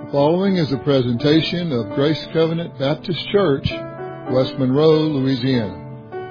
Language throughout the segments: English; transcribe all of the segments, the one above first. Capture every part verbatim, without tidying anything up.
following is a presentation of Grace Covenant Baptist Church, West Monroe, Louisiana.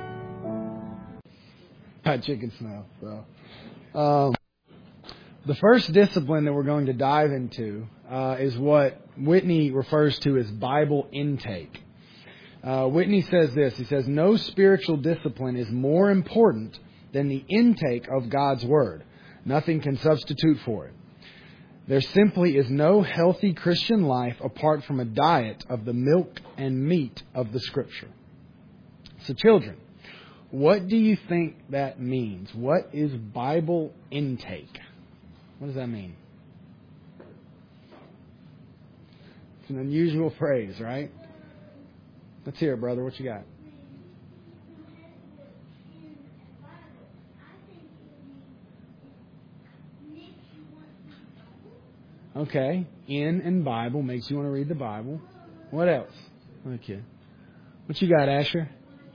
Hot chicken smell. So, um, the first discipline that we're going to dive into uh, is what Whitney refers to as Bible intake. Uh, Whitney says this. He says, no spiritual discipline is more important than the intake of God's Word. Nothing can substitute for it. There simply is no healthy Christian life apart from a diet of the milk and meat of the Scripture. So children, what do you think that means? What is Bible intake? What does that mean? It's an unusual phrase, right? Let's hear it, brother. What you got? Okay. In and Bible makes you want to read the Bible. What else? Okay. What you got, Asher?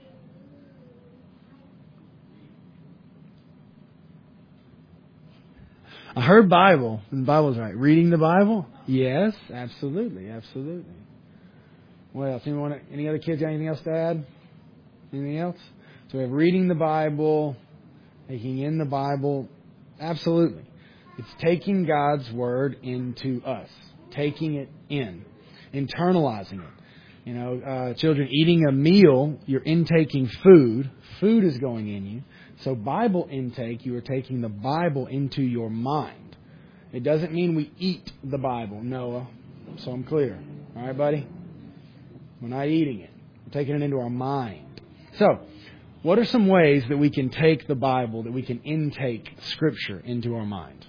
I heard Bible. And the Bible's right. Reading the Bible? Yes, absolutely, absolutely. What else? Anyone, any other kids got anything else to add? Anything else? So we have reading the Bible, taking in the Bible. Absolutely. It's taking God's Word into us. Taking it in. Internalizing it. You know, uh, children, eating a meal, you're intaking food. Food is going in you. So Bible intake, you are taking the Bible into your mind. It doesn't mean we eat the Bible, Noah. So I'm clear. All right, buddy? We're not eating it. We're taking it into our mind. So, what are some ways that we can take the Bible, that we can intake Scripture into our mind?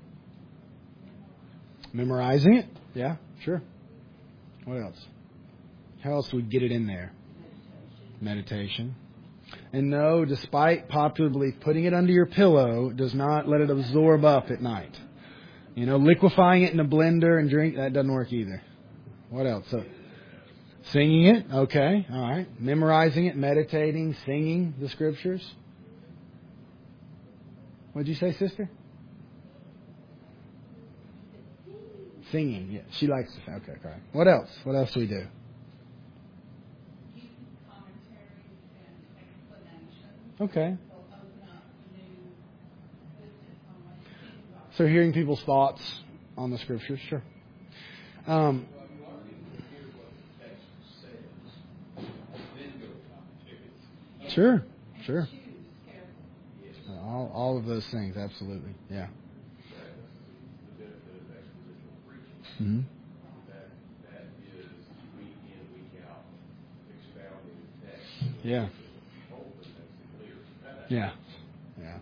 Memorizing it? Yeah, sure. What else? How else do we get it in there? Meditation. And no, despite popular belief, putting it under your pillow does not let it absorb up at night. You know, liquefying it in a blender and drink, that doesn't work either. What else? So, singing it, okay, all right. Memorizing it, meditating, singing the Scriptures. What did you say, sister? Singing, yeah. She likes to sing. Okay, okay. What else? What else do we do? Okay. So hearing people's thoughts on the Scriptures, sure. Um, sure, sure. All, all of those things, absolutely, yeah. Mm-hmm. Yeah. Yeah. Yeah.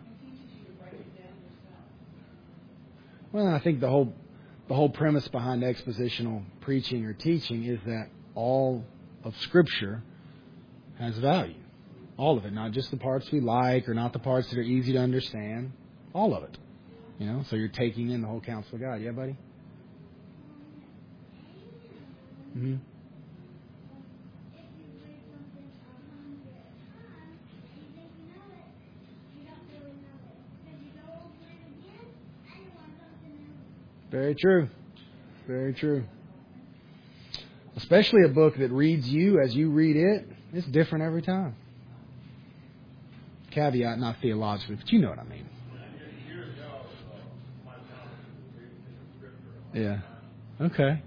Well, I think the whole the whole premise behind expositional preaching or teaching is that all of Scripture has value. All of it, not just the parts we like or not the parts that are easy to understand. All of it. You know, so you're taking in the whole counsel of God. Yeah, buddy? Mm-hmm. Very true. Very true. Especially a book that reads you as you read it. It's different every time. Caveat, not theologically, but you know what I mean. Yeah. Okay.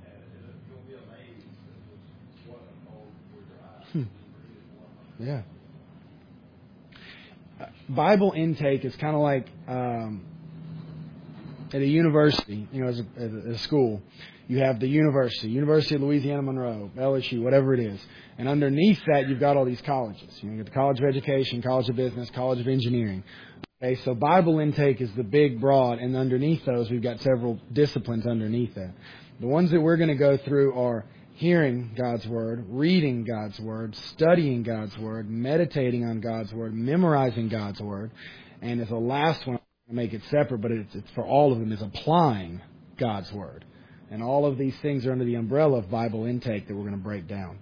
Hmm. Yeah. Bible intake is kind of like um, at a university, you know, as a, as a school. You have the university, University of Louisiana Monroe, L S U, whatever it is. And underneath that, you've got all these colleges. You know, you got the College of Education, College of Business, College of Engineering. Okay, so Bible intake is the big, broad, and underneath those, we've got several disciplines underneath that. The ones that we're going to go through are hearing God's Word, reading God's Word, studying God's Word, meditating on God's Word, memorizing God's Word, and as the last one, I'll make it separate, but it's, it's for all of them, is applying God's Word. And all of these things are under the umbrella of Bible intake that we're going to break down.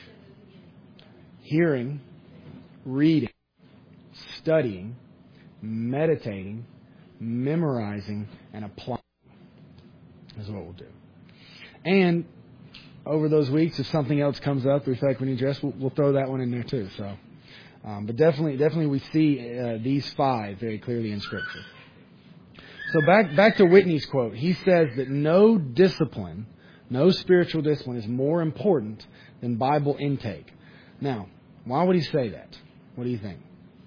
Hearing, reading, studying, meditating, memorizing, and applying is what we'll do. And over those weeks, if something else comes up that we feel like we need to address, we'll, we'll throw that one in there too. So, um, but definitely, definitely, we see uh, these five very clearly in Scripture. So back back to Whitney's quote. He says that no discipline, no spiritual discipline, is more important than Bible intake. Now, why would he say that? What do you think?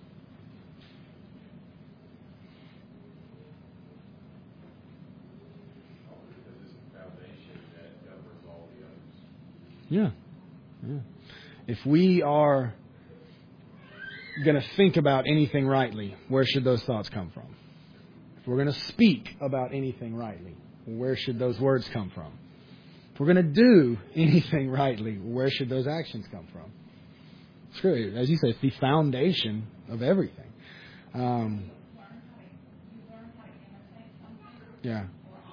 Yeah. yeah. If we are going to think about anything rightly, where should those thoughts come from? If we're going to speak about anything rightly, where should those words come from? If we're going to do anything rightly, where should those actions come from? Scripture, as you say, it's the foundation of everything. Um, yeah.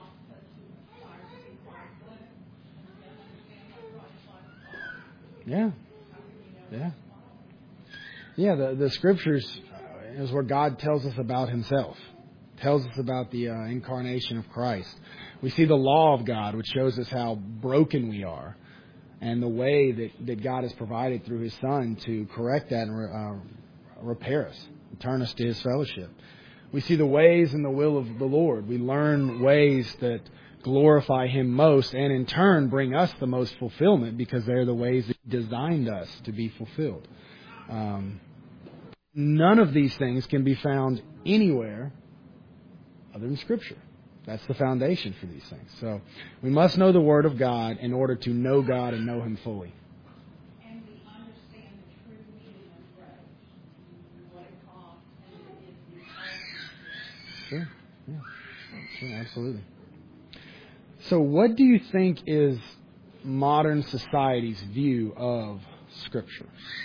Yeah. Yeah. Yeah, the, the Scriptures is where God tells us about Himself. Tells us about the uh, incarnation of Christ. We see the law of God, which shows us how broken we are, and the way that, that God has provided through His Son to correct that and uh, repair us, turn us to His fellowship. We see the ways and the will of the Lord. We learn ways that glorify Him most, and in turn bring us the most fulfillment, because they're the ways that He designed us to be fulfilled. Um, none of these things can be found anywhere other than Scripture. That's the foundation for these things. So we must know the Word of God in order to know God and know Him fully. And we understand the true meaning of grace, what it costs, and it is the Sure. Yeah. Sure, absolutely. So what do you think is modern society's view of Scripture?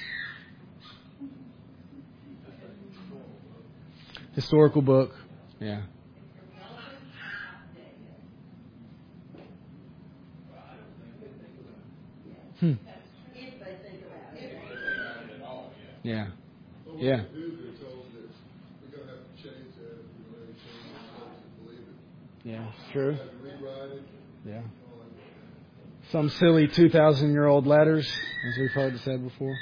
Historical book. Yeah. Hmm. Yeah. Yeah. Yeah, true. Yeah. Some silly two thousand year old letters, as we've heard said before.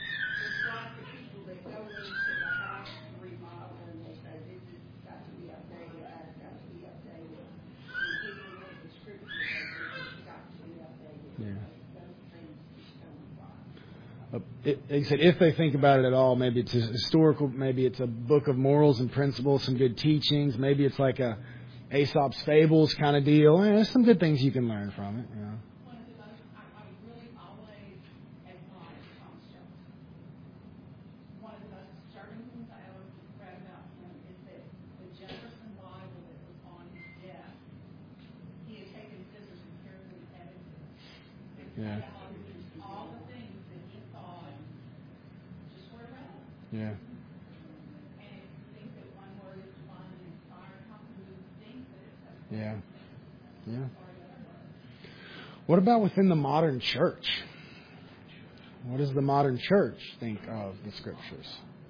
It, like I said, if they think about it at all, maybe it's a historical, maybe it's a book of morals and principles, some good teachings. Maybe it's like a Aesop's Fables kind of deal. Yeah, there's some good things you can learn from it. You know. One of the most, I, I really always admire Thomas Jefferson. One of the most disturbing things I ever read about him is that the Jefferson Bible that was on his desk, he had taken scissors and carefully edited it. Yeah. All the things that he thought just were relevant. Yeah. And if you think that one word is divine and inspired, how can you think that it's a Yeah. Yeah. What about within the modern church? What does the modern church think of the Scriptures?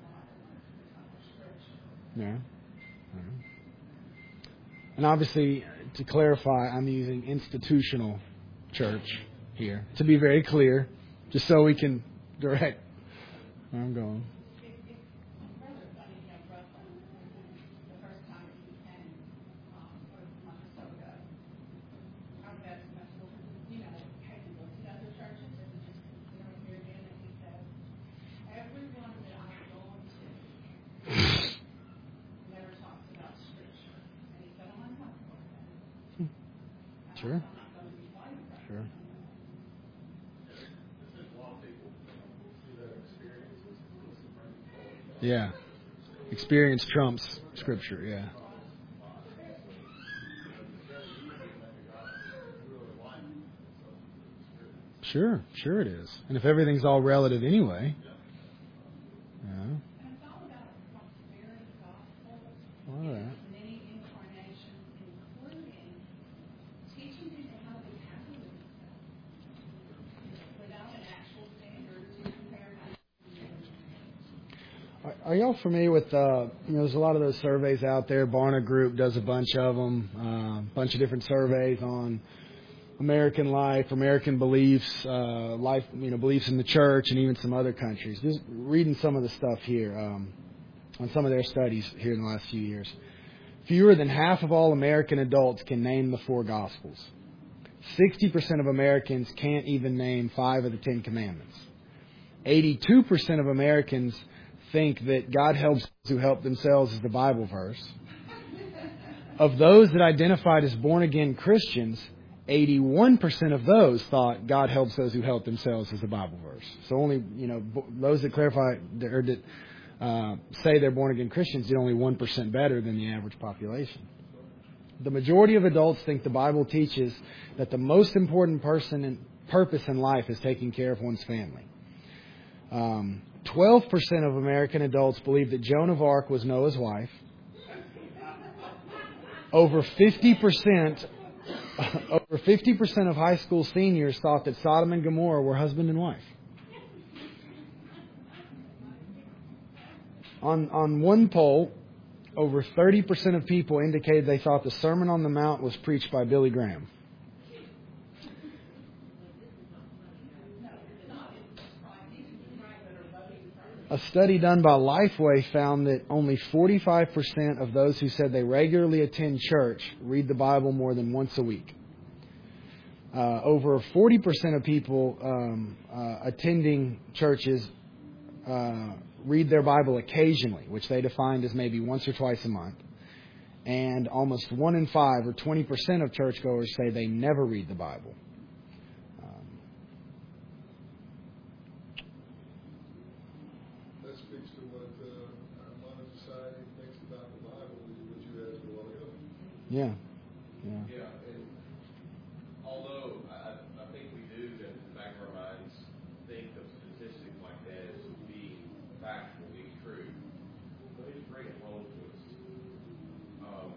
Yeah. And obviously, to clarify, I'm using institutional church here, to be very clear, just so we can direct where I'm going. Sure. Sure. Yeah. Experience trumps Scripture, yeah. Sure, sure it is. And if everything's all relative anyway. Yeah. All right. Are y'all familiar with, uh, you know, there's a lot of those surveys out there. Barna Group does a bunch of them, a uh, bunch of different surveys on American life, American beliefs, uh, life, you know, beliefs in the church, and even some other countries. Just reading some of the stuff here um, on some of their studies here in the last few years. Fewer than half of all American adults can name the four Gospels. sixty percent of Americans can't even name five of the Ten Commandments. eighty-two percent of Americans think that God helps those who help themselves is the Bible verse. Of those that identified as born-again Christians, eighty-one percent of those thought God helps those who help themselves is the Bible verse. So only, you know, those that clarify or that uh, say they're born-again Christians did only one percent better than the average population. The majority of adults think the Bible teaches that the most important person and purpose in life is taking care of one's family. Um, twelve percent of American adults believe that Joan of Arc was Noah's wife. Over fifty percent, over fifty percent of high school seniors thought that Sodom and Gomorrah were husband and wife. On on one poll, over thirty percent of people indicated they thought the Sermon on the Mount was preached by Billy Graham. A study done by Lifeway found that only forty-five percent of those who said they regularly attend church read the Bible more than once a week. Uh, over forty percent of people um, uh, attending churches uh, read their Bible occasionally, which they defined as maybe once or twice a month. And almost one in five, or twenty percent of churchgoers, say they never read the Bible. Yeah. Yeah. Yeah, and although I, I think we do, in the back of our minds, think of statistics like that as being factual, being true, let me just bring it home to us. Um,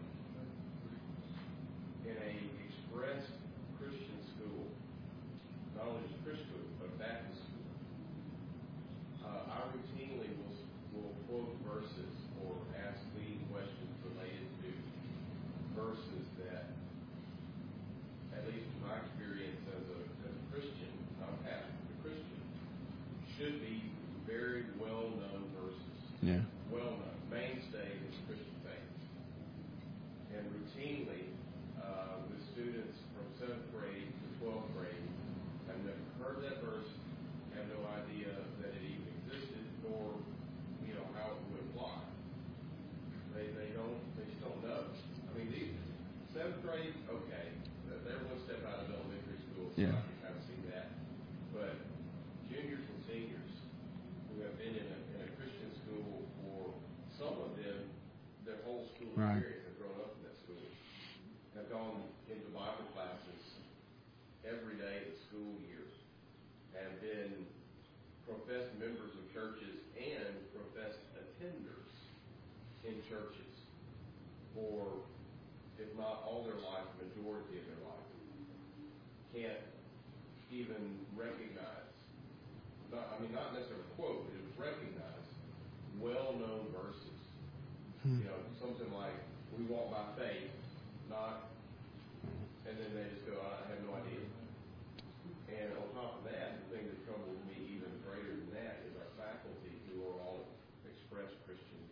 in a express Christian school, not only just Christian school, but Baptist school, uh, I routinely will, will quote verses or ask leading questions related to verses that, at least in my experience as a, as a Christian, not a pastor, but a Christian, should be very well-known verses. Yeah. Well-known, mainstay in the Christian faith. And routinely, uh, with students from seventh grade to twelfth grade, have never heard that verse, have no idea that it even existed, nor, you know, how it would apply. They, they don't, they just don't know. I mean, these, seventh grade, okay, they're one step out of elementary school, so Yeah. I can kind of see that. But juniors and seniors who have been in a, in a Christian school, or some of them, their whole school Right. experience, have grown up in that school, have gone into Bible classes every day of the school year, have been professed members of churches and professed attenders in churches for, if not all their life, majority of their life, can't even recognize, not, I mean, not necessarily quote, but it was recognized, well-known verses. Hmm. You know, something like, we walk by faith, not, and then they just go, I have no idea. And on top of that, the thing that troubles me even greater than that is our faculty, who are all expressed Christians,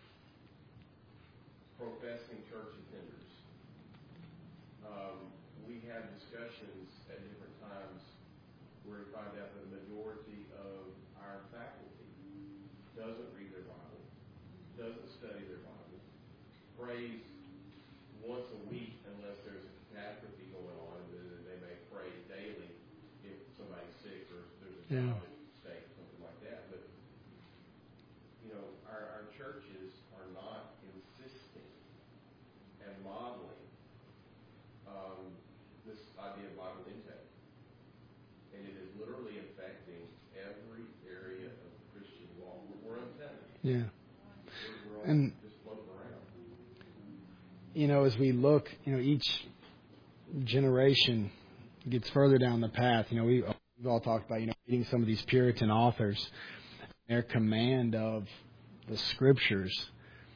professing church attenders. Um, we have discussions at different times where we find out that the majority of our faculty doesn't read their Bible, doesn't study their Bible, prays once a week unless there's a catastrophe going on, and then they may pray daily if somebody's sick or if there's a Yeah. job at stake, something like that. But, you know, our, our churches are not insisting and modeling um, this idea of Bible intake. And it is literally affecting every area of the Christian walk. We're, we're untethered. Yeah. We're, we're all And just floating around. you know, as we look, you know, each generation gets further down the path. You know, we, we've all talked about, you know, reading some of these Puritan authors, their command of the Scriptures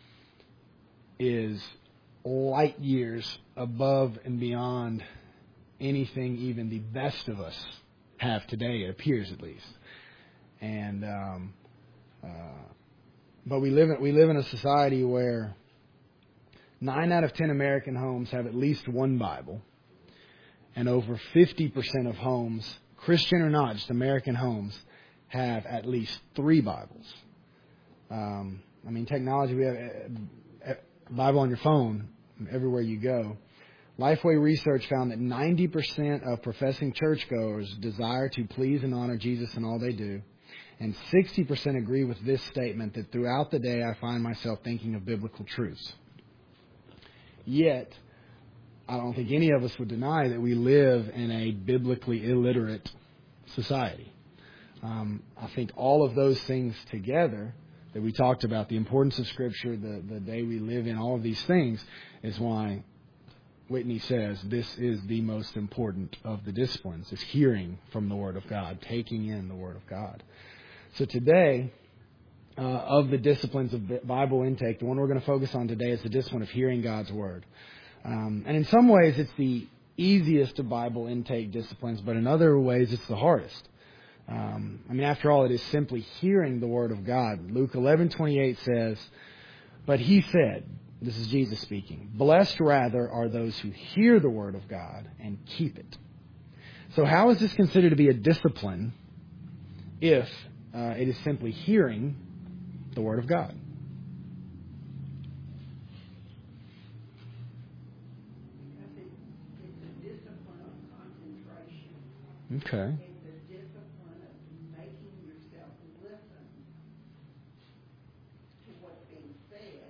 is light years above and beyond anything even the best of us have today, it appears at least. And um, uh, but we live in, we live in a society where nine out of ten American homes have at least one Bible, and over fifty percent of homes, Christian or not, just American homes, have at least three Bibles. Um, I mean, technology, we have a, a Bible on your phone everywhere you go. Lifeway research found that ninety percent of professing churchgoers desire to please and honor Jesus in all they do. And sixty percent agree with this statement that throughout the day I find myself thinking of biblical truths. Yet, I don't think any of us would deny that we live in a biblically illiterate society. Um, I think all of those things together that we talked about, the importance of Scripture, the, the day we live in, all of these things, is why Whitney says this is the most important of the disciplines, is hearing from the Word of God, taking in the Word of God. So today, uh, of the disciplines of Bible intake, the one we're going to focus on today is the discipline of hearing God's Word. Um, and in some ways, it's the easiest of Bible intake disciplines, but in other ways, it's the hardest. Um, I mean, after all, it is simply hearing the Word of God. Luke eleven twenty-eight says, "But he said," this is Jesus speaking, "blessed rather are those who hear the Word of God and keep it." So how is this considered to be a discipline if uh, it is simply hearing the Word of God? Because it, it's a discipline of concentration. Okay. It's a discipline of making yourself listen to what's being said.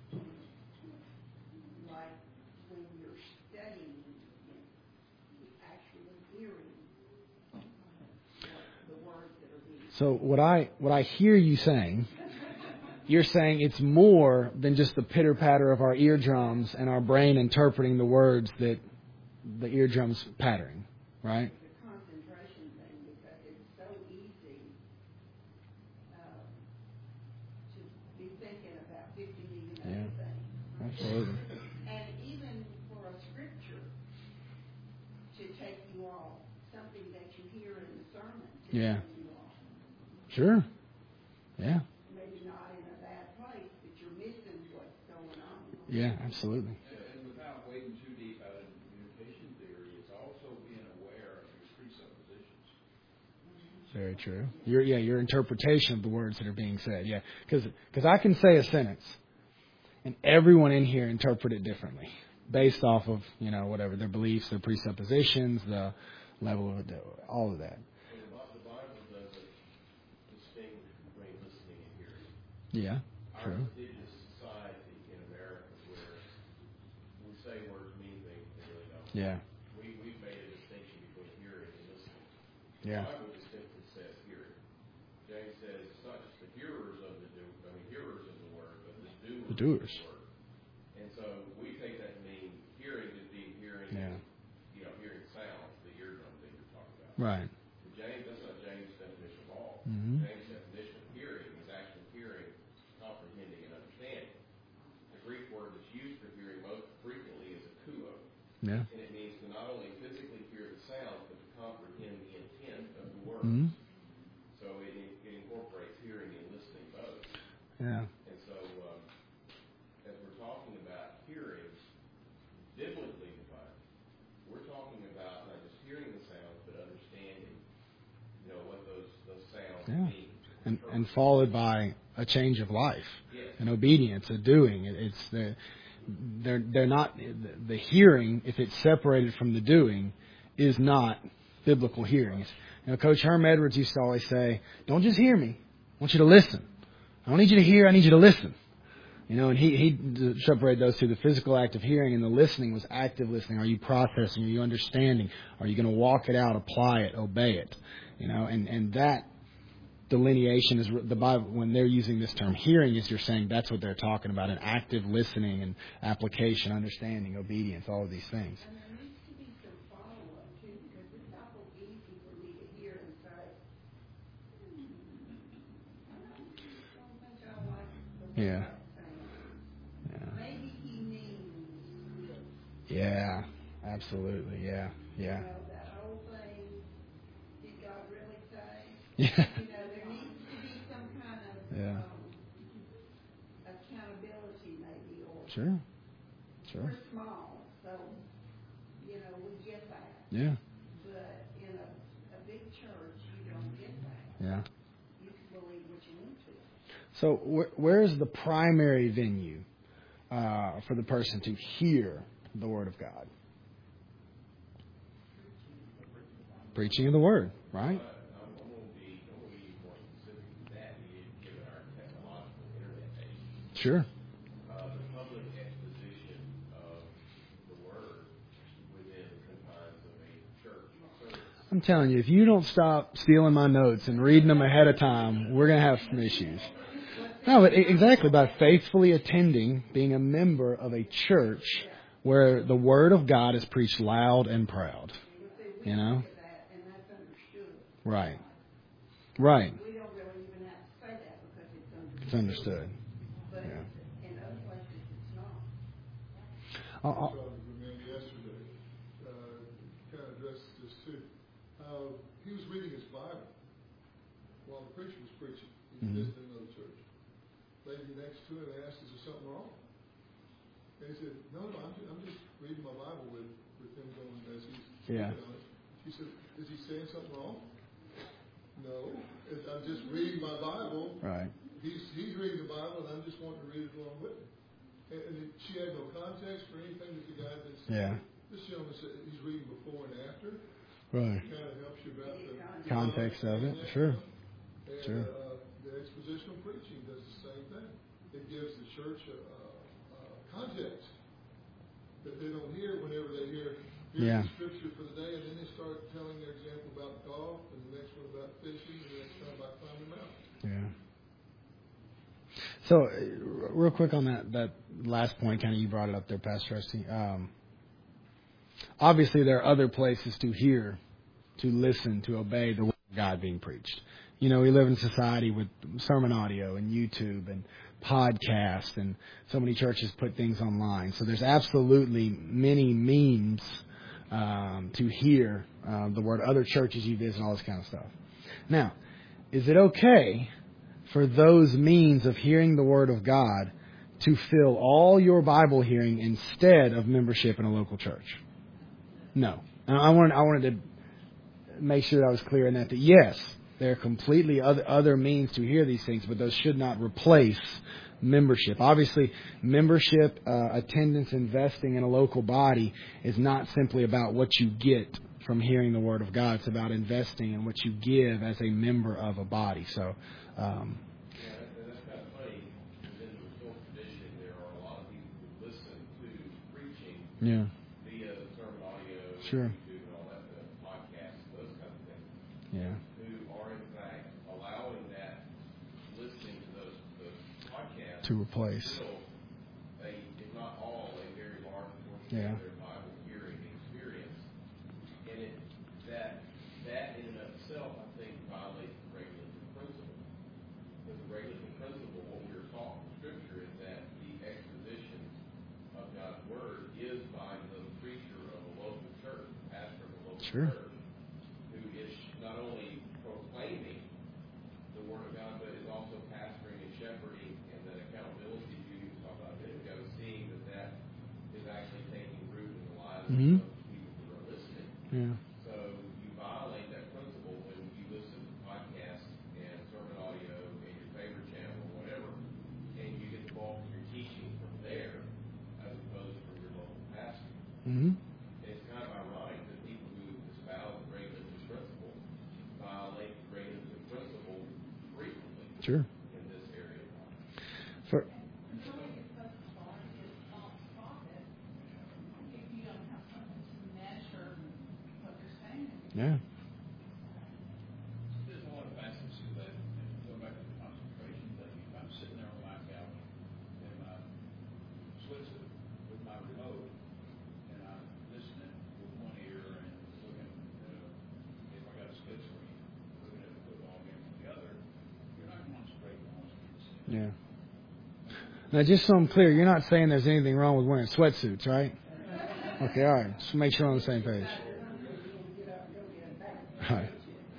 Like when you're studying, you're actually hearing the words that are being said. So what I what I hear you saying, you're saying it's more than just the pitter-patter of our eardrums and our brain interpreting the words that the eardrums pattering, right? It's a concentration thing because it's so easy uh, to be thinking about fifty million other Yeah. things. Absolutely. And even for a scripture to take you off, something that you hear in the sermon to Yeah. take you off. Sure. Yeah. Maybe not in a bad place, but you're missing what's going on. Yeah, absolutely. And without wading too deep out into communication theory, it's also being aware of your presuppositions. Very true. Your yeah, your interpretation of the words that are being said. Yeah, because I can say a sentence, and everyone in here interpret it differently, based off of you know whatever their beliefs, their presuppositions, the level of it, all of that. Well, the Bible doesn't distinguish between listening and hearing. Yeah, Our true. religious society in America, where we say words mean things they really don't. Yeah, We we've made a distinction between hearing and listening. yeah, The Bible just simply says hearing. James says it's not just the hearers of the do, I mean hearers of the word, but the doers, The doers. of the word. And so we take that to mean hearing to be hearing, Yeah. you know, hearing sounds, the eardrum that you're talking about. right. But James, that's not James' definition of all. Mhm. James' definition of hearing is actually hearing, comprehending, and understanding. The Greek word that's used for hearing most frequently is akuo, Yeah. and it means to not only physically hear the sound, but to comprehend the intent of the words. Mhm. So it, it incorporates hearing and listening both. Yeah. And so, um, as we're talking about hearing, biblically defined, we're talking about not just hearing the sounds, but understanding, you know, what those those sounds Yeah. mean. And and followed by a change of life, Yes. an obedience, a doing. It, it's the they're they're not the, the hearing. If it's separated from the doing, is not biblical hearing. It's, you know, Coach Herm Edwards used to always say, "Don't just hear me. I want you to listen. I don't need you to hear. I need you to listen." You know, and he he separated those two: the physical act of hearing and the listening was active listening. Are you processing? Are you understanding? Are you going to walk it out, apply it, obey it? You know, and and that delineation is the Bible when they're using this term hearing, is you're saying that's what they're talking about: an active listening and application, understanding, obedience, all of these things. And there needs to be some follow-up too, because it's awful easy for me to hear and say, hmm, I don't think I like the way Yeah. that sounds. Yeah. Maybe he means this. Yeah, absolutely. Yeah. Yeah. You know, that whole thing, did God really say? Yeah. You know, there needs to be some kind of Yeah. um, accountability maybe, or Sure. Sure. we're small, so, you know, we get that. Yeah. But in a, a big church, you don't get that. Yeah. You can believe what you want to. So wh- where is the primary venue uh, for the person to hear the Word of God? Preaching of the Word, right? I'm going to be, I'm going to be more specific than that, given our technological internet age. Sure. Uh, the public exposition of the Word within the confines of a church service. I'm telling you, if you don't stop stealing my notes and reading them ahead of time, we're going to have some issues. No, but e- exactly, by faithfully attending, being a member of a church where the Word of God is preached loud and proud. You know? That, and that's understood. Right. Right. We don't really even have to say that because it's understood. It's understood. But Yeah. in other places, it's not. I'll, I I'll, saw the man yesterday, uh, kind of addressed this too. Uh, he was reading his Bible while the preacher was preaching. He was Mhm. visiting another church. Lady next to him asked, "Is there something wrong?" And he said, "No, no, I'm just, I'm just reading my Bible with, with him going as he's Yeah. speaking on it." She said, "Is he saying something wrong?" "No, it's, I'm just reading my Bible. right. He's he's reading the Bible, and I'm just wanting to read it along with him." And, and it, she had no context for anything that the guy had been saying. Yeah. This gentleman said he's reading before and after. Right. It kind of helps you about the Context of it. Sure. And Sure. uh, the expositional preaching does the same thing. It gives the church a, a, a context that they don't hear whenever they hear here's Yeah. the scripture for the day, and then they start telling their example about golf, and the next one about fishing, and the next one about climbing mountains. Yeah. So, uh, real quick on that, that last point, kind of you brought it up there, Pastor Rusty. Um, obviously, there are other places to hear, to listen, to obey the Word of God being preached. You know, we live in a society with sermon audio and YouTube and podcasts, and so many churches put things online. So there's absolutely many means um, to hear uh, the Word. Other churches you visit, all this kind of stuff. Now, is it okay for those means of hearing the Word of God to fill all your Bible hearing instead of membership in a local church? No. And I wanted, I wanted to make sure that I was clear in that, that yes, there are completely other, other means to hear these things, but those should not replace membership. Obviously, membership, uh, attendance, investing in a local body is not simply about what you get from hearing the Word of God. It's about investing in what you give as a member of a body. So, um, Yeah, and that's kind of funny. Within the Reformed tradition, there are a lot of people who listen to preaching yeah, via the sermon audio, Sure. YouTube, and all that, the podcasts, those kind of things, yeah, who are in fact allowing that listening to those, those podcasts to replace. still a, if not all, a very large portion Yeah. of their Bible hearing experience. And it that that in and of itself, I think, violates the regulative principle. Because the regulative principle, what we are taught in Scripture, is that the exposition of God's Word is by the preacher of a local church, the pastor of a local Sure. church, who is not only proclaiming the Word of God, but is also pastoring and shepherding, and that accountability you talk about a minute ago, seeing that that is actually taking root in the lives Mhm. of people who are listening. Yeah. So you violate that principle when you listen to podcasts and sermon audio and your favorite channel or whatever, and you get the bulk of your teaching from there as opposed from your local pastor. Mm-hmm. And it's kind of ironic that people who espouse the regulative principle violate the regulative principle frequently Sure. in this area. For, Somebody is such a thought is false prophet if you don't have something to measure what you're saying. yeah. There's a lot of facets to that, and going back to the concentration thing, if I'm sitting there on my couch in my switzer with my remote, and I'm listening with one ear and looking, uh, if I got a split screen, looking at the football game with the other, you're not concentrating on what's being said. Yeah. Now, just so I'm clear, you're not saying there's anything wrong with wearing sweatsuits, right? Okay, all right. Just make sure we're on the same page. Right.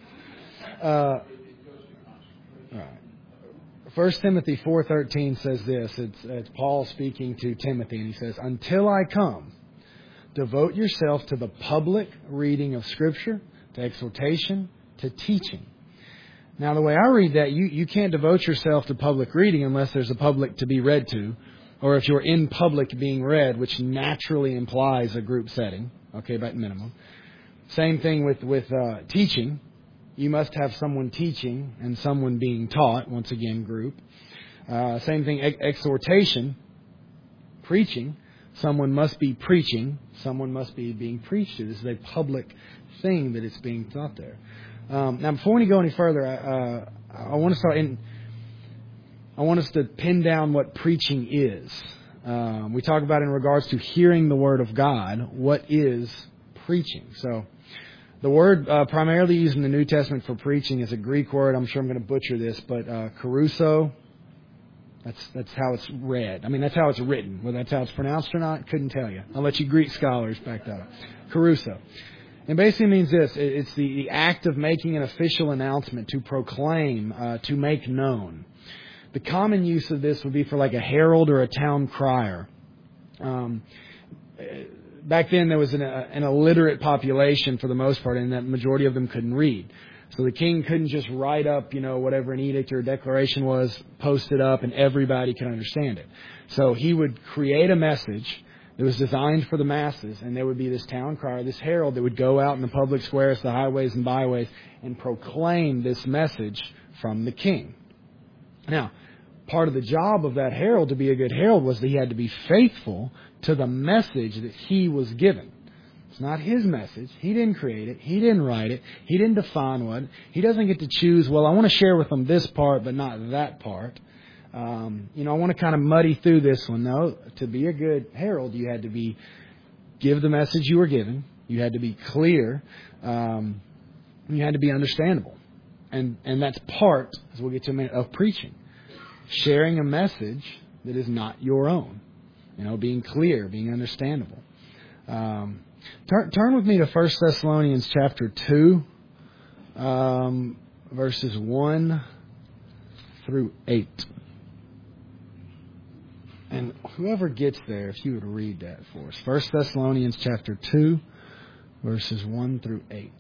Uh, right. First Timothy four thirteen says this. It's, it's Paul speaking to Timothy, and he says, "Until I come, devote yourself to the public reading of Scripture, to exhortation, to teaching." Now, the way I read that, you, you can't devote yourself to public reading unless there's a public to be read to, or if you're in public being read, which naturally implies a group setting, okay, by minimum. Same thing with, with uh, teaching. You must have someone teaching and someone being taught, once again, group. Uh, same thing, ex- exhortation, preaching. Someone must be preaching. Someone must be being preached to. This is a public thing that it's being taught there. Um, now, before we go any further, uh, I want to start in. I want us to pin down what preaching is. Um, we talk about in regards to hearing the Word of God. What is preaching? So, the word uh, primarily used in the New Testament for preaching is a Greek word. I'm sure I'm going to butcher this, but uh, caruso. That's that's how it's read. I mean, that's how it's written. Whether that's how it's pronounced or not, couldn't tell you. I'll let you Greek scholars back that up. Caruso. It basically means this. It's the, the act of making an official announcement, to proclaim, uh, to make known. The common use of this would be for like a herald or a town crier. Um, back then, there was an, uh, an illiterate population for the most part, and that majority of them couldn't read. So the king couldn't just write up, you know, whatever an edict or a declaration was, post it up, and everybody could understand it. So he would create a message that was designed for the masses, and there would be this town crier, this herald that would go out in the public squares, the highways and byways, and proclaim this message from the king. Now, part of the job of that herald, to be a good herald, was that he had to be faithful to the message that he was given. It's not his message. He didn't create it. He didn't write it. He didn't define what. He doesn't get to choose, well, I want to share with them this part, but not that part. Um, you know, I want to kind of muddy through this one. No, to be a good herald, you had to be, give the message you were given. You had to be clear. Um, you had to be understandable. And, and that's part, as we'll get to in a minute, of preaching. Sharing a message that is not your own. You know, being clear, being understandable. Um, turn, turn with me to First Thessalonians chapter two, um, verses one through eight. And whoever gets there, if you would read that for us. First Thessalonians chapter two, verses one through eight.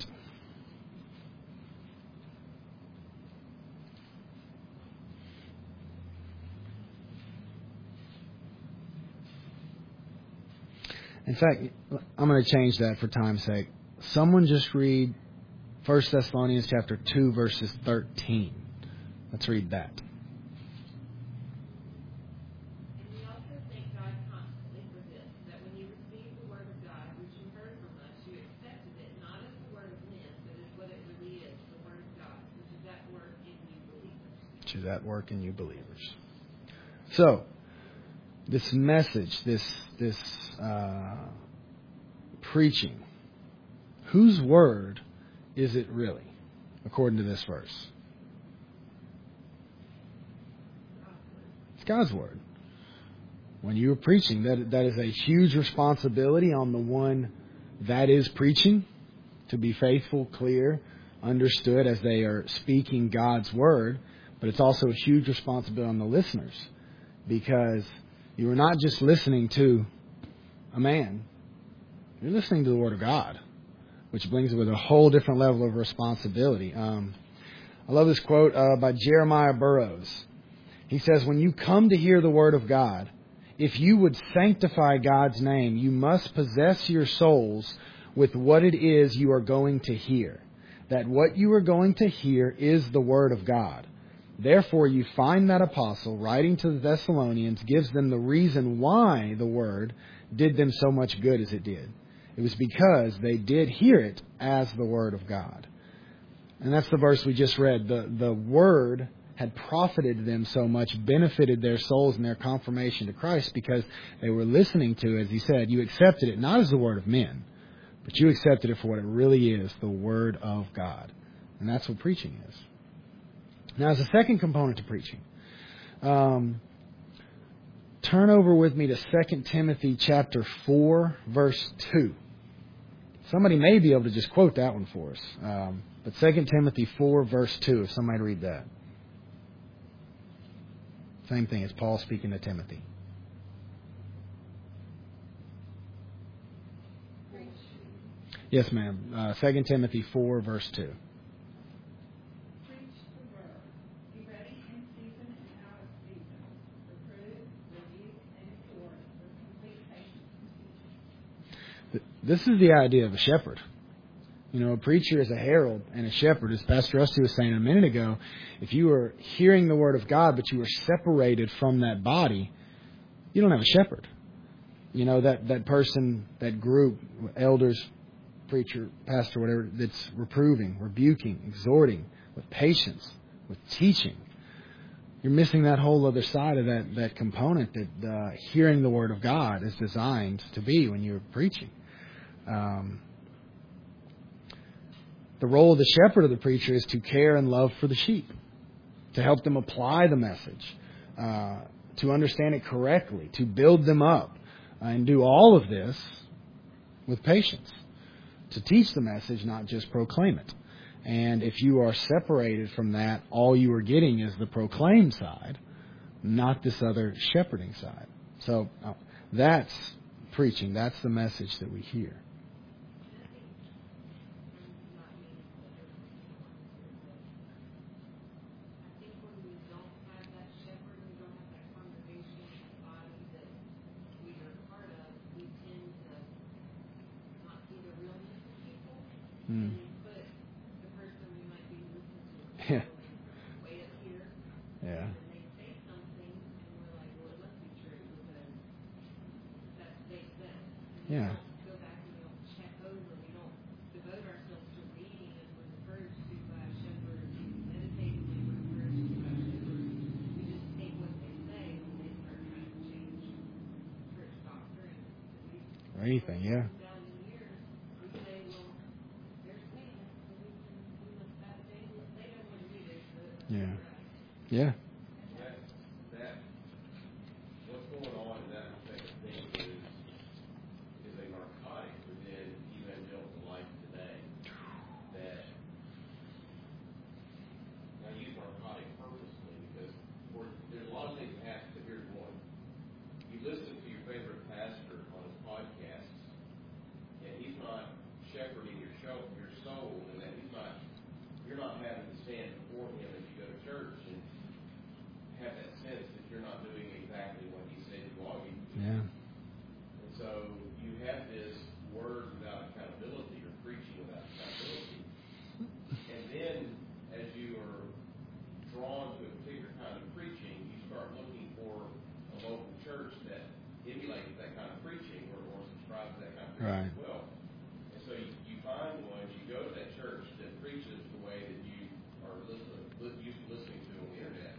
In fact, I'm going to change that for time's sake. Someone just read First Thessalonians chapter two, verses thirteen. Let's read that. And we also thank God constantly for this, that when you received the word of God, which you heard from us, you accepted it not as the word of men, but as what it really is, the word of God, which is at work in you believers. Which is at work in you believers. So, this message, this this uh, preaching, whose word is it really, according to this verse? It's God's word. When you are preaching, that that is a huge responsibility on the one that is preaching, to be faithful, clear, understood as they are speaking God's word. But it's also a huge responsibility on the listeners, because you are not just listening to a man. You're listening to the Word of God, which brings it with a whole different level of responsibility. Um, I love this quote uh, by Jeremiah Burroughs. He says, when you come to hear the Word of God, if you would sanctify God's name, you must possess your souls with what it is you are going to hear. That what you are going to hear is the Word of God. Therefore, you find that apostle, writing to the Thessalonians, gives them the reason why the Word did them so much good as it did. It was because they did hear it as the Word of God. And that's the verse we just read. The, the Word had profited them so much, benefited their souls and their confirmation to Christ, because they were listening to, as he said, you accepted it not as the Word of men, but you accepted it for what it really is, the Word of God. And that's what preaching is. Now, as a second component to preaching, um, turn over with me to Second Timothy chapter four, verse two. Somebody may be able to just quote that one for us. Um, but Second Timothy four, verse two, if somebody read that. Same thing as Paul speaking to Timothy. Yes, ma'am. Uh, Second Timothy four, verse two. Preach the word. Be ready in season and out of season. Reprove, rebuke, and exhort with complete patience and teaching. This is the idea of a shepherd. You know, a preacher is a herald, and a shepherd, as Pastor Rusty was saying a minute ago, if you are hearing the Word of God, but you are separated from that body, you don't have a shepherd. You know, that, that person, that group, elders, preacher, pastor, whatever, that's reproving, rebuking, exhorting, with patience, with teaching. You're missing that whole other side of that, that component that uh, hearing the Word of God is designed to be when you're preaching. Um, the role of the shepherd of the preacher is to care and love for the sheep, to help them apply the message, uh, to understand it correctly, to build them up, uh, and do all of this with patience. To teach the message, not just proclaim it. And if you are separated from that, all you are getting is the proclaim side, not this other shepherding side. So uh, that's preaching. That's the message that we hear. Hmm. Yeah. Yeah. Yeah. Or anything, yeah. Yeah. Yeah. That, that, what's going on in that particular thing is, is a narcotic within evangelical life today that, I use narcotic purposely because for, there's a lot of things that happen, but here's one. You listen to your favorite pastor on his podcasts, and he's not shepherding your show, your soul, and that he's not, you're not having to stand before him as you go to church and have that sense that you're not doing exactly what he said you ought to do. Yeah. And so you have this word without accountability or preaching without accountability. And then as you are drawn to a particular kind of preaching, you start looking for a local church that emulates that kind of preaching or, or subscribes to that kind of preaching Right. as well. And so you, you find one, you go to that church that preaches the way that you are listening, used to listening to on the internet.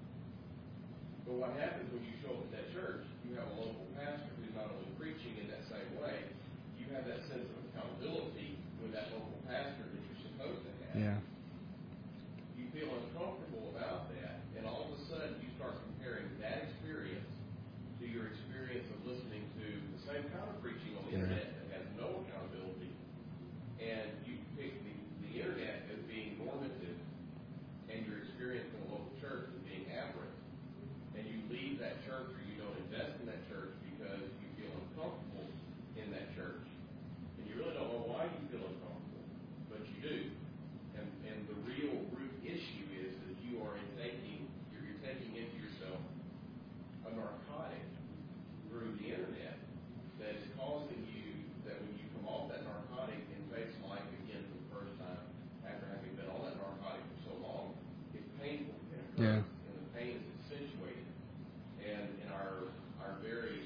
But what happens when you show up at that church, you have a local pastor who's not only preaching in that same way, you have that sense of accountability with that local pastor that you're supposed to have. Yeah. You feel uncomfortable about that, and all of a sudden you start comparing that experience to your experience of listening to the same kind of preaching on the Yeah. internet that has no accountability. And you pick the, the internet as being normative and your experience in a local church as being aberrant. And you leave that church or you don't invest in that church because you feel uncomfortable in that church. And you really don't know why you feel uncomfortable, but you do. And and the real root issue is that you are taking you're, you're taking into yourself a narcotic through the internet that is causing you that when you come off that narcotic and face life again for the first time after having been on that narcotic for so long, it's painful and it hurts, Yeah. and the pain is accentuated. And in our our very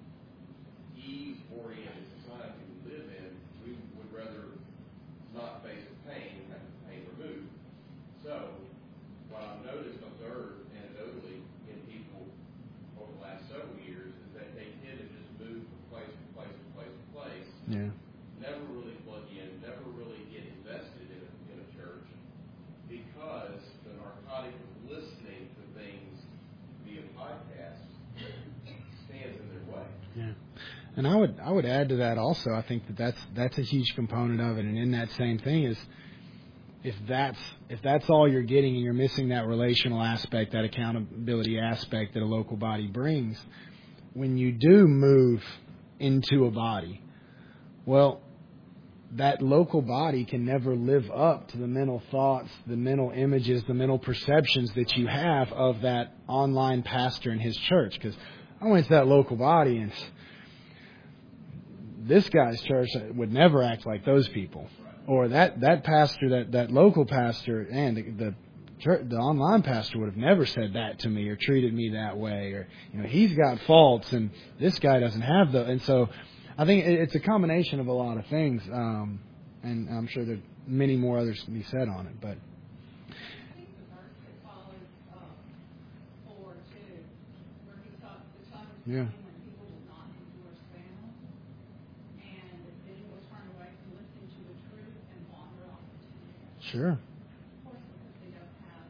ease-oriented society we live in, we would rather not face the pain and have the pain removed. So, what I've noticed, observed anecdotally in people over the last several years is that they tend to just move from place to place to place to place, Yeah. never really plug in, never really get invested in a, in a church because the narcotic of listening And I would I would add to that also. I think that that's that's a huge component of it. And in that same thing is, if that's if that's all you're getting and you're missing that relational aspect, that accountability aspect that a local body brings, when you do move into a body, well, that local body can never live up to the mental thoughts, the mental images, the mental perceptions that you have of that online pastor in his church. Because I went to that local body and this guy's church would never act like those people. Or that, that pastor, that, that local pastor and the, the church, the online pastor would have never said that to me or treated me that way. Or, you know, he's got faults and this guy doesn't have the. And so I think it's a combination of a lot of things. Um, and I'm sure there are many more others to be said on it. But I think the verse that follows uh, four two, where he talks, the time is Yeah. coming when people will not endure sound, and then will turn away from listening to the truth and wander off into the error. sure. Of course, because they don't have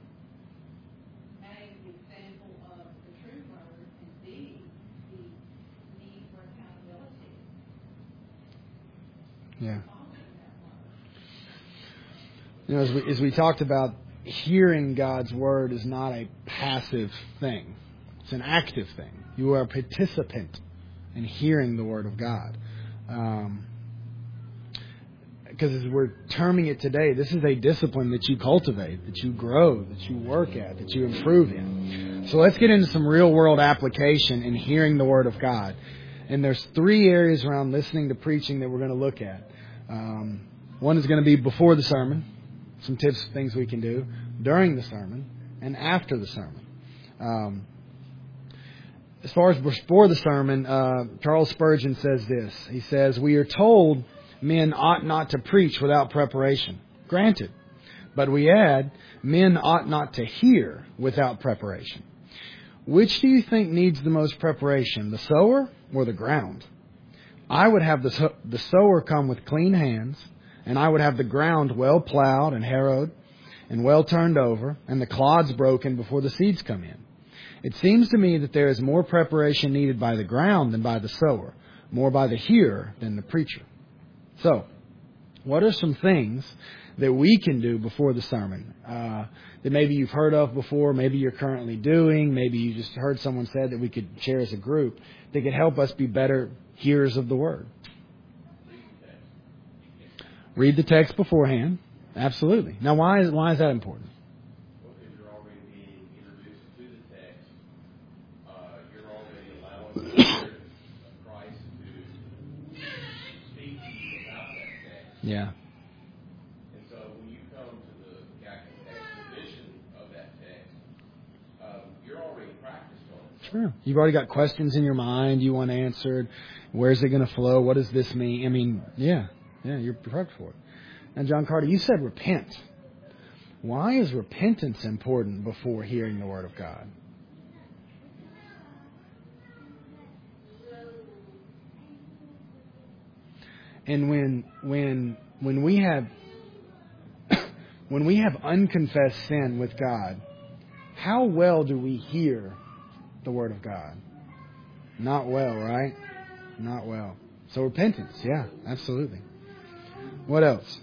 A, the example of the true word, and B, the need for accountability. Yeah. Following that word. You know, as we, as we talked about, hearing God's word is not a passive thing. It's an active thing. You are a participant in hearing the word of God. Um, because as we're terming it today, this is a discipline that you cultivate, that you grow, that you work at, that you improve in. So let's get into some real world application in hearing the word of God. And there's three areas around listening to preaching that we're going to look at. Um, one is going to be before the sermon, some tips, things we can do, during the sermon, and after the sermon. Um, as far as before the sermon, uh, Charles Spurgeon says this. He says, "We are told men ought not to preach without preparation. Granted. But we add, men ought not to hear without preparation. Which do you think needs the most preparation, the sower or the ground? I would have the, the sower come with clean hands, and I would have the ground well plowed and harrowed and well turned over, and the clods broken before the seeds come in. It seems to me that there is more preparation needed by the ground than by the sower, more by the hearer than the preacher." So, what are some things that we can do before the sermon uh, that maybe you've heard of before, maybe you're currently doing, maybe you just heard someone say that we could share as a group that could help us be better hearers of the word? Read the text beforehand. Absolutely. Now, why is why is that important? Well, if you're already being introduced to the text, uh, you're already allowing the Spirit of Christ to speak to you about that text. Yeah. And so when you come to the exposition of that text, um, you're already practiced on it. Sure. You've already got questions in your mind you want answered. Where's it going to flow? What does this mean? I mean, yeah. Yeah, you're prepared for it. And John Carter, you said repent. Why is repentance important before hearing the Word of God? And when when when we have when we have unconfessed sin with God, how well do we hear the Word of God? Not well, right? Not well. So repentance, yeah, absolutely. What else?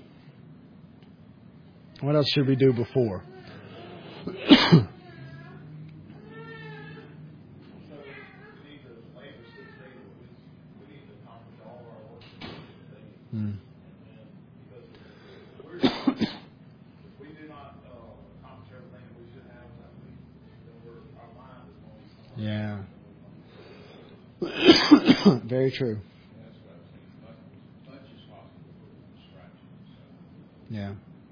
What else should we do before? So we need to labor six days a week. We need to accomplish all of our work today. Hmm. And because if we're, if we do not uh, accomplish everything we should have that week, then we're, our mind is going to be somewhere. Yeah. Very true. That's what I was thinking, much, much as possible for distractions. Yeah.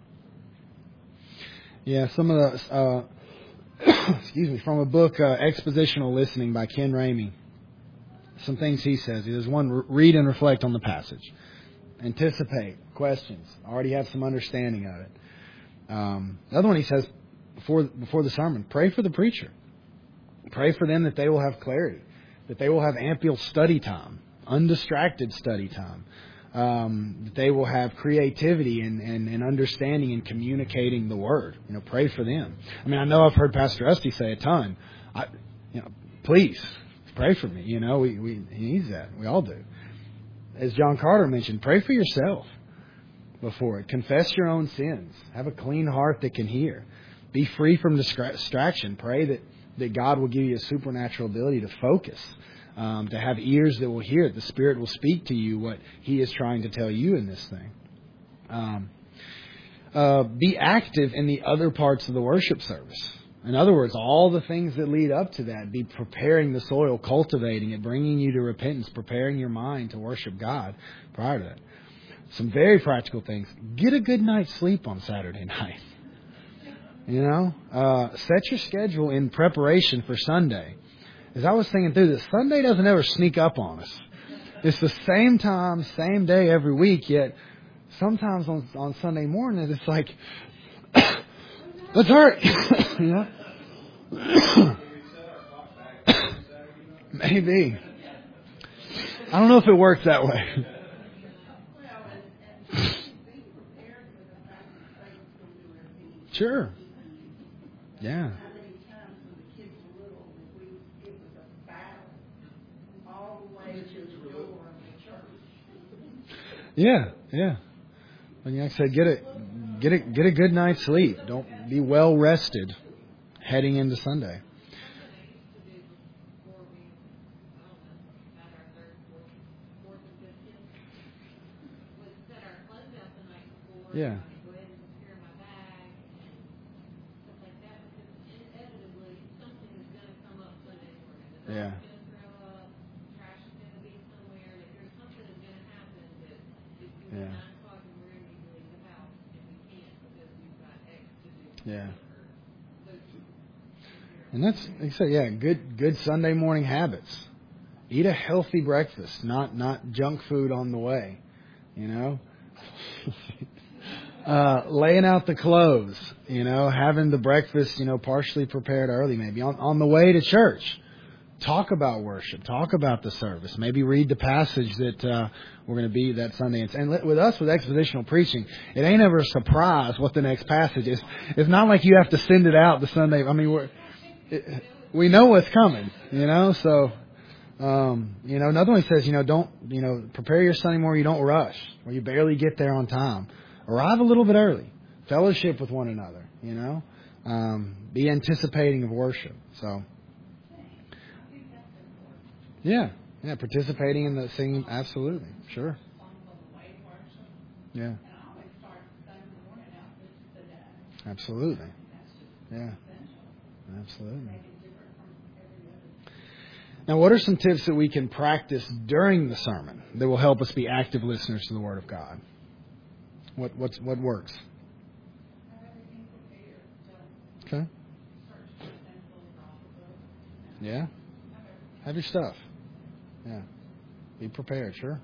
Yeah, some of the, uh, excuse me, from a book, uh, Expositional Listening by Ken Ramey. Some things he says. He says, one, read and reflect on the passage. Anticipate questions. Already have some understanding of it. Um, the other one he says, before before the sermon, pray for the preacher. Pray for them that they will have clarity, that they will have ample study time, undistracted study time. Um, that they will have creativity and, and, and understanding in communicating the word. You know, pray for them. I mean, I know I've heard Pastor Rusty say a ton. I, you know, please Pray for me. You know, we, we he needs that. We all do. As John Carter mentioned, pray for yourself before it. Confess your own sins. Have a clean heart that can hear. Be free from distraction. Pray that, that God will give you a supernatural ability to focus, um, to have ears that will hear it. The Spirit will speak to you what He is trying to tell you in this thing. Um, uh, be active in the other parts of the worship service. In other words, all the things that lead up to that, be preparing the soil, cultivating it, bringing you to repentance, preparing your mind to worship God prior to that. Some very practical things. Get a good night's sleep on Saturday night. You know, uh, set your schedule in preparation for Sunday. As I was thinking through this, Sunday doesn't ever sneak up on us. It's the same time, same day every week, yet sometimes on, on Sunday morning it's like, let's hurry. You know? Maybe. I don't know if it works that way. Sure. Yeah. Yeah, yeah. Like I said, get a get a get a good night's sleep. Don't be well rested heading into Sunday. Yeah. Yeah. Yeah. Yeah. And that's, like I said, yeah, good good Sunday morning habits. Eat a healthy breakfast, not not junk food on the way. You know? uh, laying out the clothes, you know, having the breakfast, you know, partially prepared early maybe. On, on the way to church. Talk about worship. Talk about the service. Maybe read the passage that uh, we're going to be that Sunday. And with us, with expositional preaching, it ain't ever a surprise what the next passage is. It's not like you have to send it out the Sunday. I mean, we're, it, we know what's coming, you know. So, um, you know, another one says, you know, don't, you know, prepare your Sunday morning. You don't rush, or you barely get there on time. Arrive a little bit early. Fellowship with one another. You know, um, be anticipating of worship. So. Yeah, yeah, participating in the singing, absolutely, sure. Yeah. Absolutely. Yeah. Absolutely. Now, what are some tips that we can practice during the sermon that will help us be active listeners to the Word of God? What what's what works? Okay. Yeah. Have your stuff. Yeah. Be prepared, sure.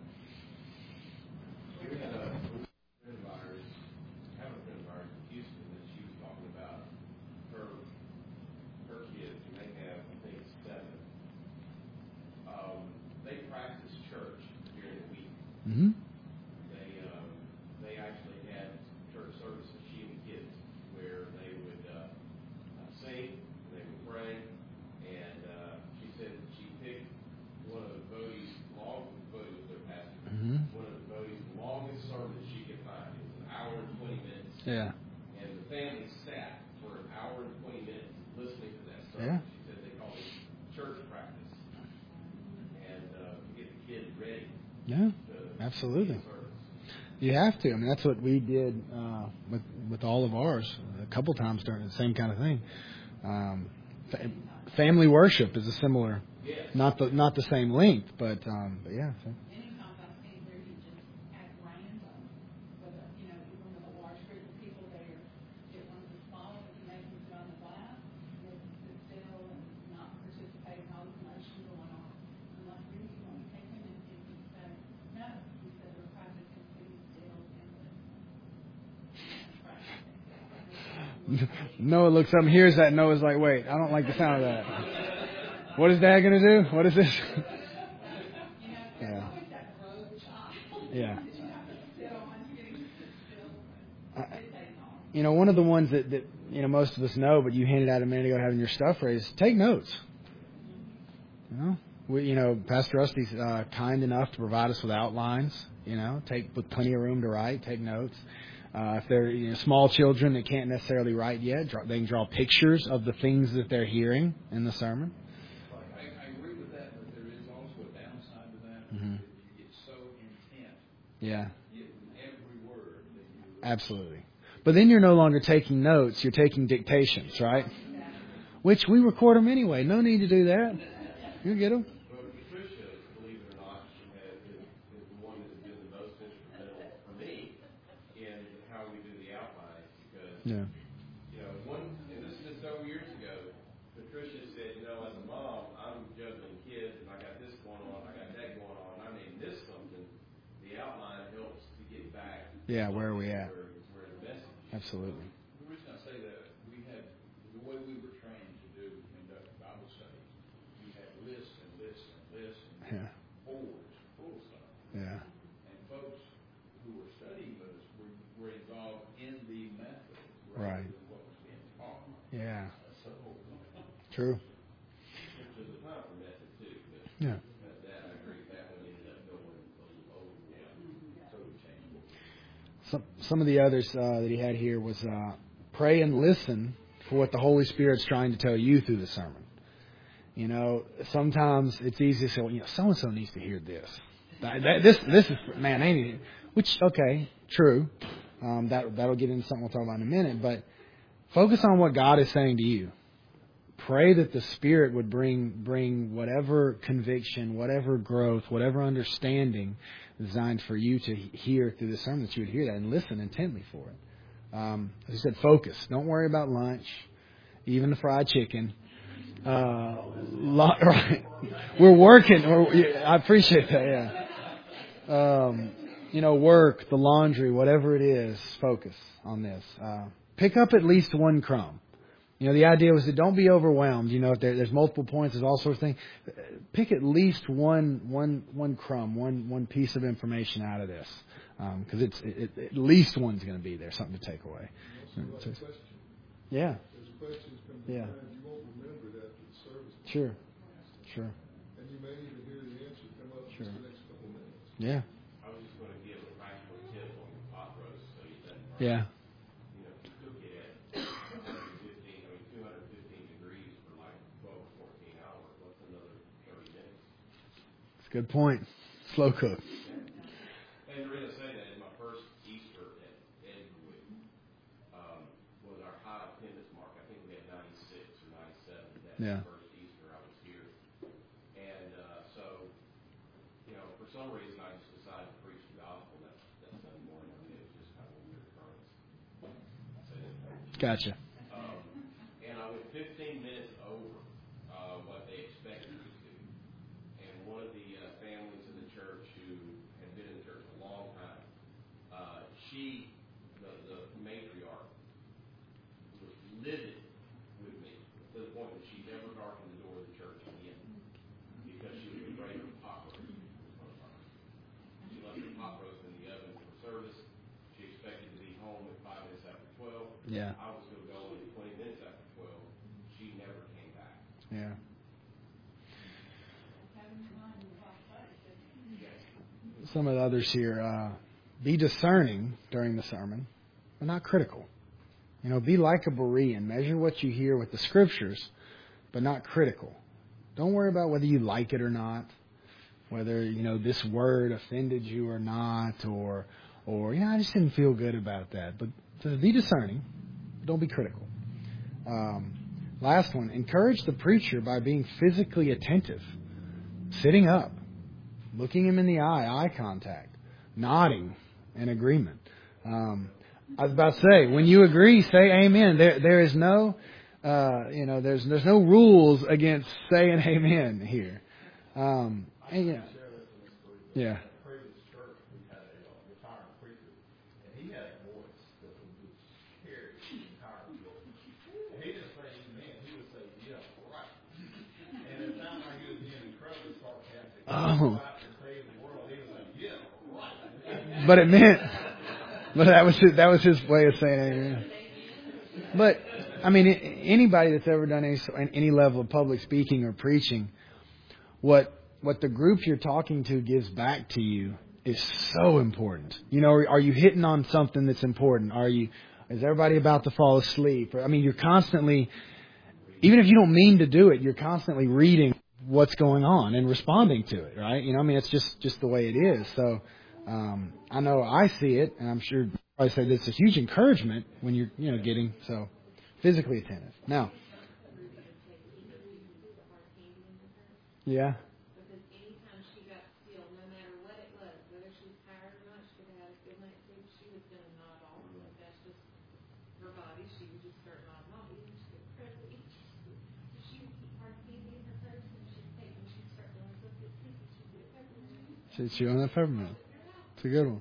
We had a friend of ours, I have a friend of ours in Houston that she was talking about her her kids, and they have, I think, seven. Um, they practice church during the week. Mm-hmm. They um, they actually had church services, she and the kids, where they would uh, uh, sing, they would pray, and uh, she said she picked one of the Bodie's long, Bodie was their pastor, mm-hmm. one of the Bodie's longest sermons she could find. It was an hour and twenty minutes. Yeah. And the family sat for an hour and twenty minutes listening to that sermon. Yeah. She said they called it church practice. And uh, to get the kids ready. Yeah, to, absolutely. To you have to. I mean, that's what we did uh, with with all of ours a couple times during the same kind of thing. Um, fa- family worship is a similar. Yes. Not the not the same length, but um, but yeah. So. Many times I've seen where you just at random, with a, you know, even with a large group of people there, get one of the smaller, but you make them sit on the glass, they sit still and not participate in all the emotion going on. I'm like, really, you want to take them and you can say, no, he said we're practicing sitting still and listening. Noah looks up and hears that. Noah's like, wait, I don't like the sound of that. What is Dad going to do? What is this? Yeah. Yeah. Uh, you know, one of the ones that, that, you know, most of us know, but you handed out a minute ago having your stuff raised, take notes. You know, we, you know, Pastor Rusty's uh, kind enough to provide us with outlines. You know, take with plenty of room to write, take notes. Uh, if they're you know, small children that can't necessarily write yet, draw, they can draw pictures of the things that they're hearing in the sermon. I, I agree with that, but there is also a downside to that. Mm-hmm. It's so intent. Yeah. You, every word that you Absolutely. But then you're no longer taking notes, you're taking dictations, right? Which we record them anyway. No need to do that. You get them. Well, Patricia, believe it or not, has, is, is the one that has been the most instrumental for me in how we do the outlines because, Yeah. you know, one, and this is several years ago, Patricia said, you know, as a mom, I'm juggling kids and I got this going on, I got that going on, I may miss something. The outline helps to get back. Yeah, where are we at? Where, where the message. Absolutely. The reason I say that, we had, the way we were trained to do conduct Bible study, we had lists and lists and lists and Yeah. folders full of stuff. Yeah. And folks who were studying with us were, were involved in the method Right. rather than what was being taught. Yeah. So, True. There's a time for method too, but Yeah. that, that I agree, that one ended up going a little over, yeah, totally changed. Some some of the others uh, that he had here was uh, pray and listen for what the Holy Spirit's trying to tell you through the sermon. You know, sometimes it's easy to say, well, you know, so and so needs to hear this. That, that, this this is man, they need it. Which okay, true. Um, that that'll get into something we'll talk about in a minute. But focus on what God is saying to you. Pray that the Spirit would bring bring whatever conviction, whatever growth, whatever understanding designed for you to hear through the sermon, that you would hear that and listen intently for it. Um, as I said, focus. Don't worry about lunch, even the fried chicken. Uh, lo- right. We're working. We're, I appreciate that. Yeah. Um, you know, work, the laundry, whatever it is, focus on this. Uh, pick up at least one crumb. You know, the idea was that don't be overwhelmed. You know, if there, there's multiple points, there's all sorts of things. Pick at least one, one, one crumb, one, one piece of information out of this, because um, it's it, it, at least one's going to be there, something to take away. You also write a question. Yeah. There's questions come to Yeah. mind, you won't remember it after the service. Sure. Sure. And you may even hear the answer come up Sure. just the next couple minutes. Yeah. I was just going to give a practical tip on the pot roast so you don't. Yeah. You know, if you cook it at one hundred fifteen, I mean, two hundred fifteen degrees for like twelve or fourteen hours, what's another thirty minutes? It's a good point. Slow cook. And the reason I say that is my first Easter at Edgewood um, was our high attendance mark. I think we had ninety-six or ninety-seven that Yeah. first Easter I was here. And uh, so, you know, for some reason I just decided to preach the gospel that, that Sunday morning. I mean, it was just kind of a weird occurrence. So, Gotcha. um, and I went fifteen minutes over uh, what they expected me to. And one of the uh, families in the church who had been in the church a long time, uh, she, the, the matriarch, was livid with me to the point that she never darkened the door of the church again because she was afraid of pot roast. She left the pot roast in the oven for service. She expected to be home at five minutes after twelve. Yeah. I was going to go in twenty minutes after twelve. She never came back. Yeah. Some of the others here, uh, be discerning during the sermon, but not critical. You know, be like a Berean. Measure what you hear with the Scriptures, but not critical. Don't worry about whether you like it or not, whether, you know, this word offended you or not, or, or you know, I just didn't feel good about that. But so be discerning. Don't be critical. Um, last one, encourage the preacher by being physically attentive, sitting up, looking him in the eye, eye contact, nodding in agreement. Um, I was about to say, when you agree, say amen. There, there is no, uh, you know, there's there's no rules against saying amen here. Um, and, yeah, yeah, previous church, we had a uh, retired preacher, and he had a voice that would carry the entire building. And he didn't say amen, he would say, yeah, right. And it sounded like he was being incredibly sarcastic. Oh. To save the world, he was like, yeah, right. But it meant, but that was his, that was his way of saying amen. But I mean, anybody that's ever done any any level of public speaking or preaching what what the group you're talking to gives back to you is so important. You know, are you hitting on something that's important? Are you, is everybody about to fall asleep? I mean, you're constantly, even if you don't mean to do it, you're constantly reading what's going on and responding to it, right? You know, I mean, it's just, just the way it is. So, um, I know I see it, and I'm sure I say this is a huge encouragement when you're, you know, getting so physically attentive. Now, yeah. Because anytime she got still, no matter what it was, whether she was tired or not, she could have had a good night's sleep, she was going to nod off. Like that's just her body. She would just start nodding off. Even if she could press it. She would keep hard candy in her purse, and she'd take and she'd start going so good sleep, and she'd get peppermint. She's chewing that peppermint. It's a good one.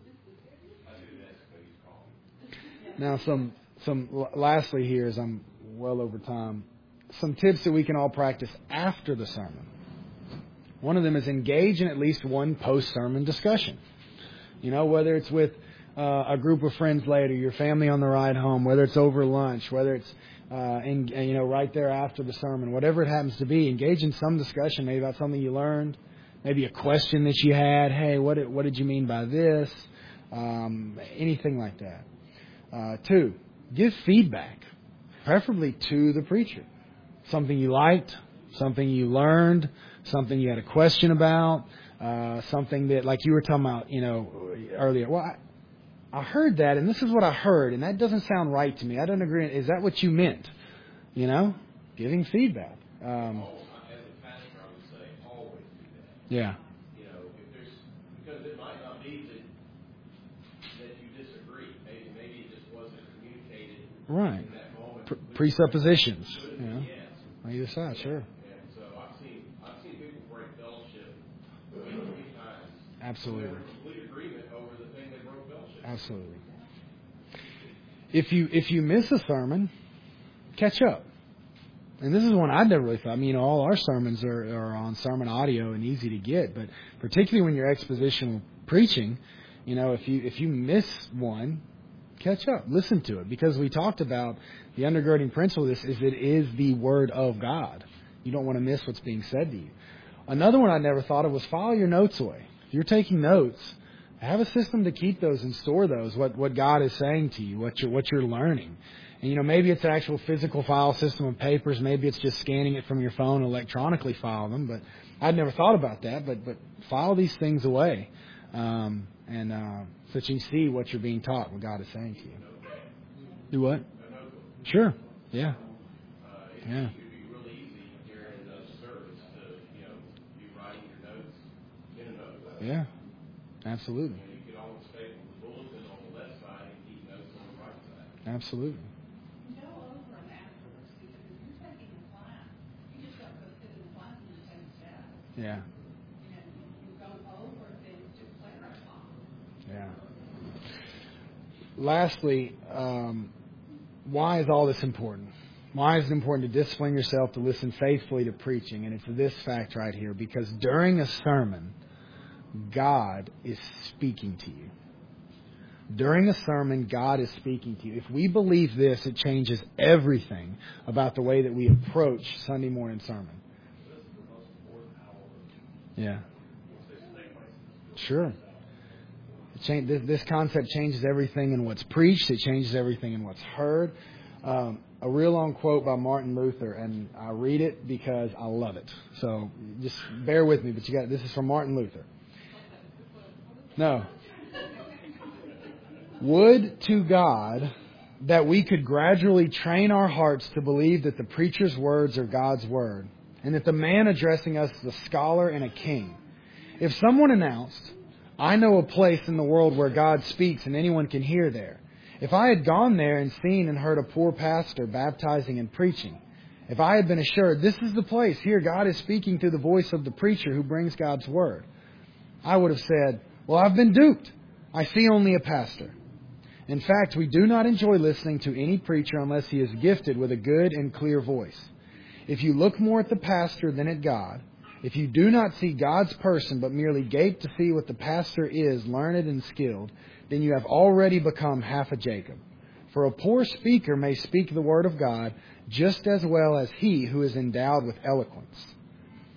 Now, some some lastly here, as I'm well over time, some tips that we can all practice after the sermon. One of them is engage in at least one post-sermon discussion. You know, whether it's with uh, a group of friends later, your family on the ride home, whether it's over lunch, whether it's uh, in, you know right there after the sermon, whatever it happens to be, engage in some discussion, maybe about something you learned, maybe a question that you had. Hey, what did, what did you mean by this? Um, anything like that. Uh, two, give feedback, preferably to the preacher. Something you liked, something you learned, something you had a question about, uh, something that, like you were talking about, you know, earlier. Well, I, I heard that, and this is what I heard, and that doesn't sound right to me. I don't agree. Is that what you meant? You know, giving feedback. Um, As a pastor, I would say always do that. yeah. You know, if there's, because it might not be that, that you disagree. Maybe, maybe it just wasn't communicated Right. in that moment. Pre- presuppositions. Could You know, yes. on either side, sure. And so I've seen, I've seen people break fellowship many, many times. Absolutely. They were in complete agreement over the thing they broke fellowship. Absolutely. If you if you miss a sermon, catch up. And this is one I never really thought. I mean, you know, all our sermons are, are on sermon audio and easy to get, but particularly when you're expositional preaching, you know, if you if you miss one, catch up, listen to it, because we talked about the undergirding principle of this is it is the Word of God. You don't want to miss what's being said to you. Another one I never thought of was file your notes away. If you're taking notes, have a system to keep those and store those, what, what God is saying to you, what you're, what you're learning. And, you know, maybe it's an actual physical file system of papers. Maybe it's just scanning it from your phone and electronically file them. But I'd never thought about that. But, but file these things away. Um, and uh, so that you can see what you're being taught, what God is saying to you. Do what? Sure. Yeah. Yeah. It'd be really easy during the service to, you know, be writing your notes in a notebook. Yeah. Absolutely. And you could always staple the bulletin on the left side and keep notes on the right side. Absolutely. Go over them afterwards, because if you're taking a class, you just don't go sit in the class and just take a step. Yeah. You know, you, you go over things to clarify. Yeah. Lastly, um, why is all this important? Why is it important to discipline yourself to listen faithfully to preaching? And it's this fact right here, because during a sermon, God is speaking to you. During a sermon, God is speaking to you. If we believe this, it changes everything about the way that we approach Sunday morning sermon. Yeah. Sure. It change, this, this concept changes everything in what's preached. It changes everything in what's heard. Um, a real long quote by Martin Luther, and I read it because I love it. So just bear with me. But you got this is from Martin Luther. No. Would to God that we could gradually train our hearts to believe that the preacher's words are God's word, and that the man addressing us is a scholar and a king. If someone announced, "I know a place in the world where God speaks and anyone can hear there," if I had gone there and seen and heard a poor pastor baptizing and preaching, if I had been assured, "This is the place, here God is speaking through the voice of the preacher who brings God's word," I would have said, "Well, I've been duped. I see only a pastor." In fact, we do not enjoy listening to any preacher unless he is gifted with a good and clear voice. If you look more at the pastor than at God, if you do not see God's person but merely gape to see what the pastor is, learned and skilled, then you have already become half a Jacob. For a poor speaker may speak the word of God just as well as he who is endowed with eloquence.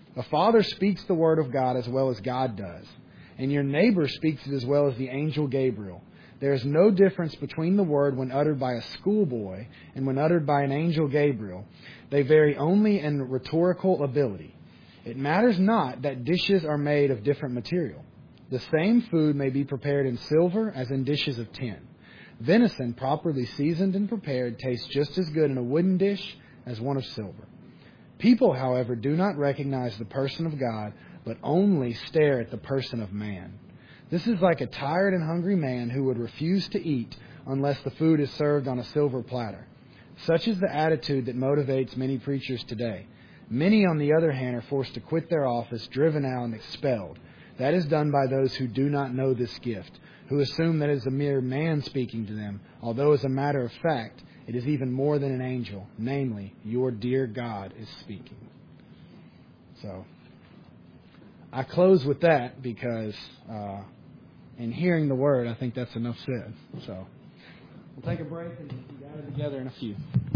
A father speaks the word of God as well as God does, and your neighbor speaks it as well as the angel Gabriel. There is no difference between the word when uttered by a schoolboy and when uttered by an angel Gabriel. They vary only in rhetorical ability. It matters not that dishes are made of different material. The same food may be prepared in silver as in dishes of tin. Venison, properly seasoned and prepared, tastes just as good in a wooden dish as one of silver. People, however, do not recognize the person of God, but only stare at the person of man. This is like a tired and hungry man who would refuse to eat unless the food is served on a silver platter. Such is the attitude that motivates many preachers today. Many, on the other hand, are forced to quit their office, driven out, and expelled. That is done by those who do not know this gift, who assume that it is a mere man speaking to them, although as a matter of fact, it is even more than an angel, namely, your dear God is speaking. So, I close with that because uh, in hearing the word, I think that's enough said. So, we'll take a break and gather together in a few.